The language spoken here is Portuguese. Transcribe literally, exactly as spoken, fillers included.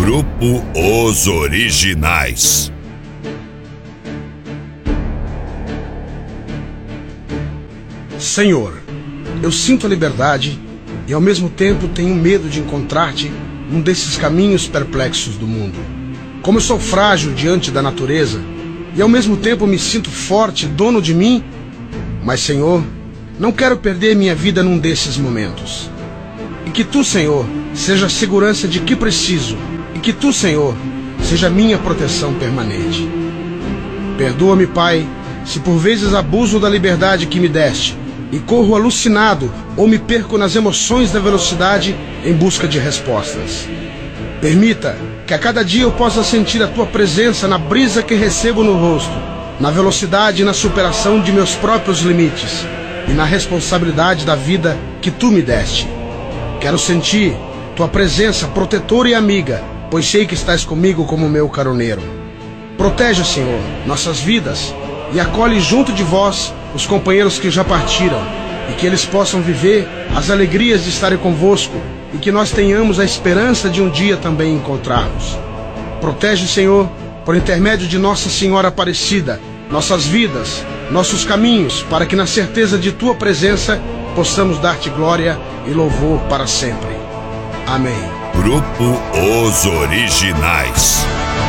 Grupo Os Originais. Senhor, eu sinto a liberdade e ao mesmo tempo tenho medo de encontrar-te num desses caminhos perplexos do mundo. Como eu sou frágil diante da natureza e ao mesmo tempo me sinto forte, dono de mim, mas, Senhor, não quero perder minha vida num desses momentos. E que Tu, Senhor, seja a segurança de que preciso, e que Tu, Senhor, seja a minha proteção permanente. Perdoa-me, Pai, se por vezes abuso da liberdade que me deste e corro alucinado ou me perco nas emoções da velocidade em busca de respostas. Permita que a cada dia eu possa sentir a Tua presença na brisa que recebo no rosto, na velocidade e na superação de meus próprios limites e na responsabilidade da vida que Tu me deste. Quero sentir Tua presença protetora e amiga, pois sei que estás comigo como meu caroneiro. Protege, Senhor, nossas vidas e acolhe junto de vós os companheiros que já partiram, e que eles possam viver as alegrias de estarem convosco e que nós tenhamos a esperança de um dia também encontrarmos. Protege, Senhor, por intermédio de Nossa Senhora Aparecida, nossas vidas, nossos caminhos, para que na certeza de Tua presença possamos dar-te glória e louvor para sempre. Amém. Grupo Os Originais.